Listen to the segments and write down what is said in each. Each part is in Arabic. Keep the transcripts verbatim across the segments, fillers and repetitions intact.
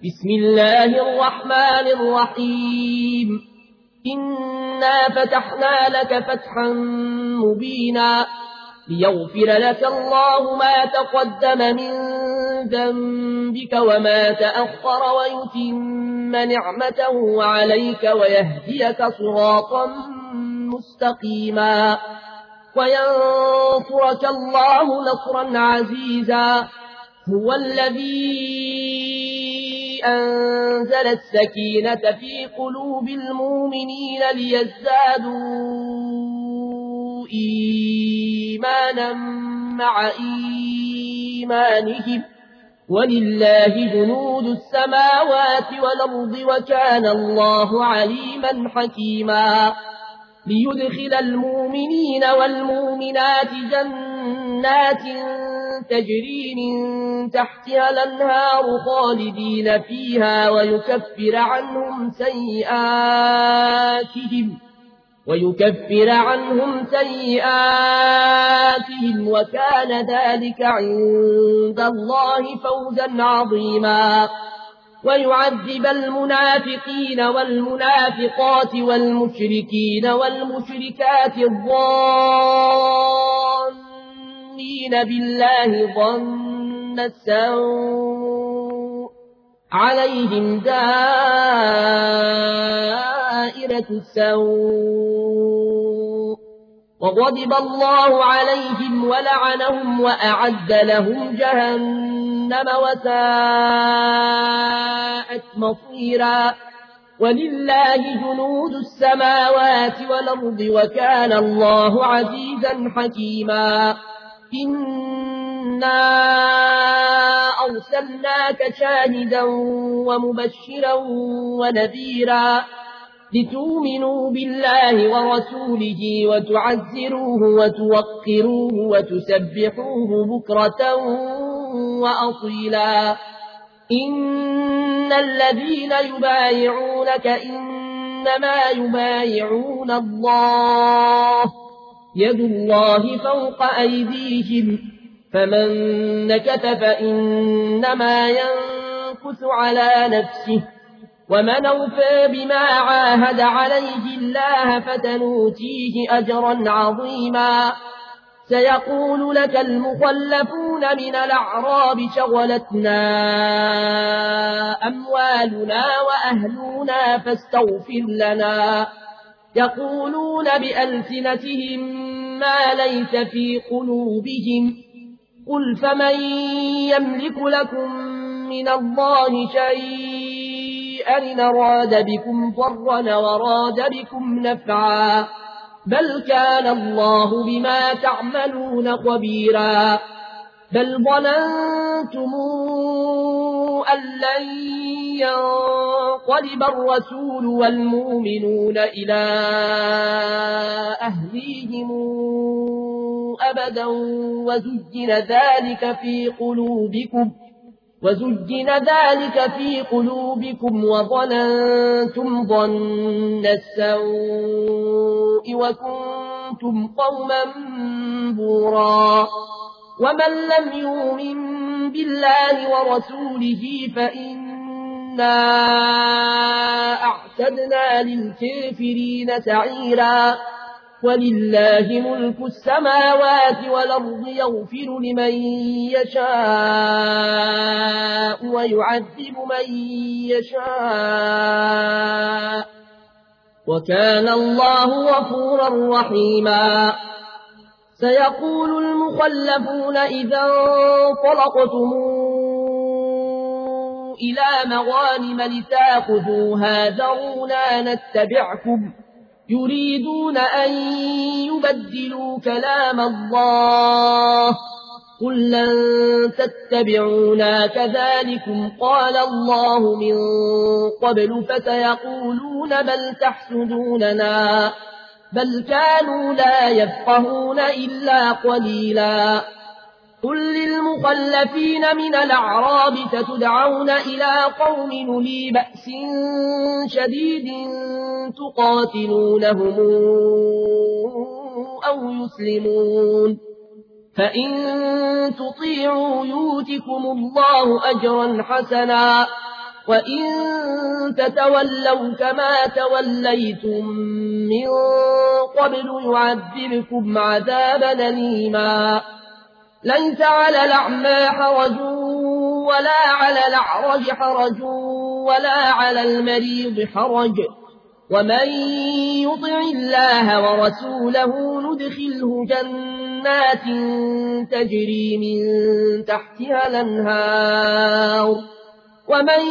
بسم الله الرحمن الرحيم إنا فتحنا لك فتحا مبينا ليغفر لك الله ما تقدم من ذنبك وما تأخر ويتم نعمته عليك ويهديك صراطا مستقيما وينصرك الله نصرا عزيزا. هو الذي أنزل السكينة في قلوب المؤمنين ليزدادوا إيمانا مع إيمانهم ولله جنود السماوات والأرض وكان الله عليما حكيما. ليدخل المؤمنين والمؤمنات جنات تجري من تحتها الأنهار خالدين فيها ويكفر عنهم سيئاتهم ويكفر عنهم سيئاتهم وكان ذلك عند الله فوزا عظيما. ويعذب المنافقين والمنافقات والمشركين والمشركات الظانين بالله ظن السوء عليهم دائرة السوء وغضب الله عليهم ولعنهم وأعد لهم جهنم وساءت مصيرا. ولله جنود السماوات والأرض وكان الله عزيزا حكيما. إنا أرسلناك شاهدا ومبشرا ونذيرا لتؤمنوا بالله ورسوله وتعزروه وتوقروه وتسبحوه بكرة وأصيلا. إن الذين يبايعونك إنما يبايعون الله يد الله فوق أيديهم فمن نكث فإنما ينكث على نفسه ومن أوفى بما عاهد عليه الله فتنوتيه أجرا عظيما. سيقول لك المخلفون من الأعراب شغلتنا أموالنا وأهلنا فاستغفر لنا يقولون بألسنتهم ما ليس في قلوبهم قل فمن يملك لكم من الله شيئا إن أراد بكم ضرا وراد بكم نفعا بل كان الله بما تعملون خبيرا. بل ظننتم أن لن ينقلب الرسول والمؤمنون إلى أهليهم أبدا وزين ذلك في قلوبكم وزين ذلك في قلوبكم وظننتم ظن السوء وكنتم قوما بورا. ومن لم يؤمن بالله ورسوله فإنا أعتدنا للكافرين سعيرا. ولله ملك السماوات والأرض يغفر لمن يشاء ويعذب من يشاء وكان الله غفورا رحيما. سيقول المخلفون إذا انطلقتم إلى مغانم لتأخذوها ذرونا نتبعكم يريدون أن يبدلوا كلام الله قل لن تتبعونا كذلكم قال الله من قبل فسيقولون بل تحسدوننا بل كانوا لا يفقهون إلا قليلا. قل للمخلفين من الأعراب ستدعون إلى قوم أولي بأس شديد تقاتلونهم أو يسلمون فإن تطيعوا يؤتكم الله أجرا حسنا وإن تتولوا كما توليتم من قبل يعذبكم عذابا أليما ليس على الأعمى حرج ولا على الأعرج حرج ولا على المريض حرج ومن يطع الله ورسوله ندخله جنات تجري من تحتها الأنهار ومن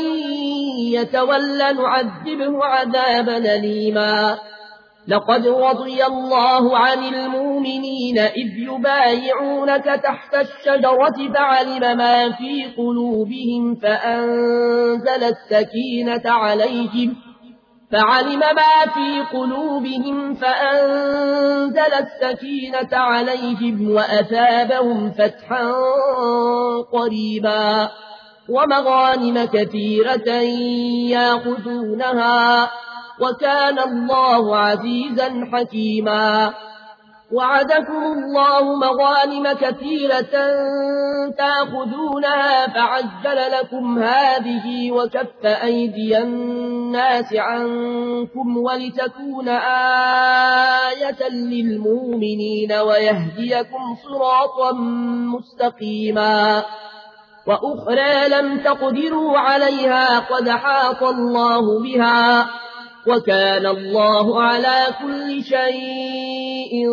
يتولى نعذبه عذابا أليما لقد رضي الله عن المؤمنين إذ يبايعونك تحت الشجرة فعلم ما في قلوبهم فأنزل السكينة عليهم فعلم ما في قلوبهم فأنزل السكينة عليهم وأثابهم فتحا قريبا ومغانم كثيرة يأخذونها وكان الله عزيزا حكيما وعدكم الله مغانم كثيرة تأخذونها فعجل لكم هذه وكف أيدي الناس عنكم ولتكون آية للمؤمنين ويهديكم صراطا مستقيما وأخرى لم تقدروا عليها قد حاط الله بها وكان الله على كل شيء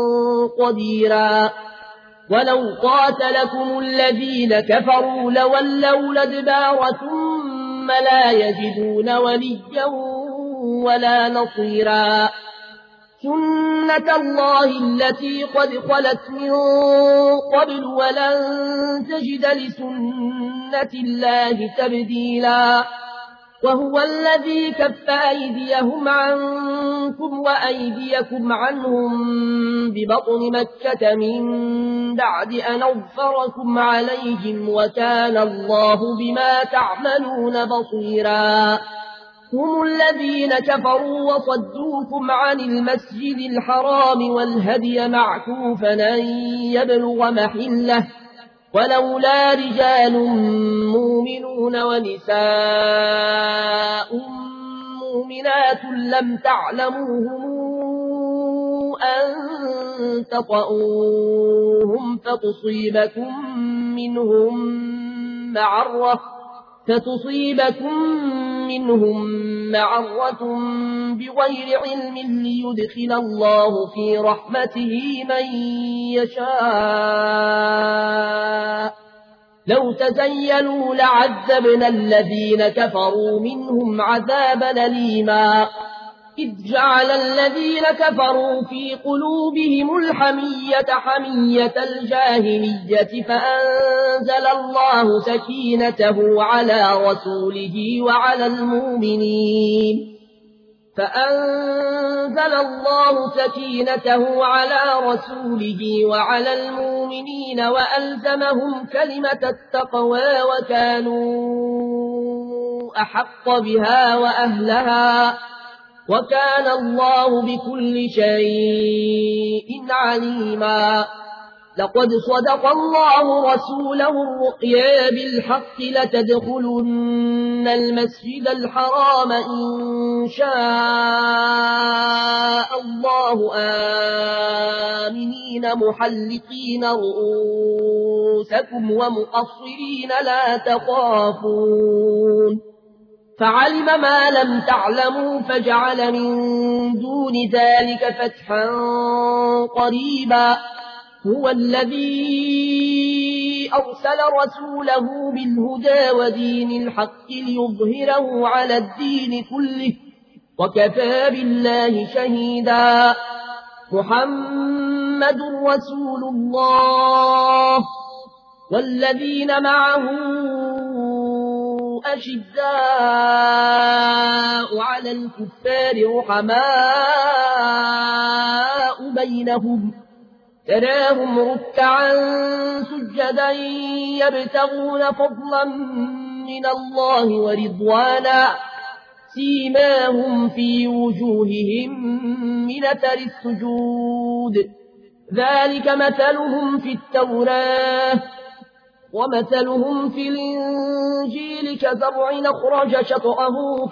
قديرا ولو قاتلكم الذين كفروا لولوا الأدبار ثم لا يجدون وليا ولا نصيرا سنة الله التي قد خلت من قبل ولن تجد لسنة الله تبديلا وهو الذي كف أيديهم عنكم وأيديكم عنهم ببطن مكة من بعد أن أظفركم عليهم وكان الله بما تعملون بصيرا هم الذين كفروا وصدوكم عن المسجد الحرام والهدي معكوفا أن يبلغ محله ولولا رجال مؤمنون ونساء مؤمنات لم تعلموهم أن تطؤوهم فتصيبكم منهم معرة فتصيبكم منهم معرة بغير علم ليدخل الله في رحمته من يشاء لو تزينوا لعذبنا الذين كفروا منهم عذابا أليما إذ جعل الذين كفروا في قلوبهم الحمية حمية الجاهلية فأنزل الله سكينته على رسوله وعلى المؤمنين فأنزل الله سكينته على رسوله وعلى المؤمنين وألزمهم كلمة التقوى وكانوا أحق بها وأهلها وكان الله بكل شيء عليما لقد صدق الله رسوله الرؤيا بالحق لتدخلن المسجد الحرام إن شاء الله آمنين محلقين رؤوسكم ومقصرين لا تخافون فعلم ما لم تعلموا فجعل من دون ذلك فتحا قريبا هو الذي أرسل رسوله بالهدى ودين الحق ليظهره على الدين كله وكفى بالله شهيدا محمد رسول الله والذين معه أشداء على الكفار رحماء بينهم تراهم ركعا سجدا يبتغون فضلا من الله ورضوانا سيماهم في وجوههم من أثر السجود ذلك مثلهم في التوراة ومثلهم في الإنجيل كزرع أخرج شطأه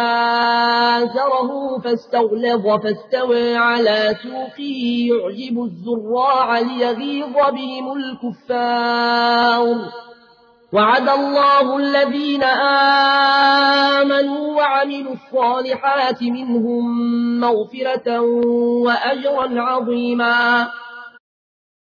فآزره فاستغلظ فاستوى على سوقه يعجب الزراع ليغيظ بهم الكفار وعد الله الذين آمنوا وعملوا الصالحات منهم مغفرة وأجرا عظيما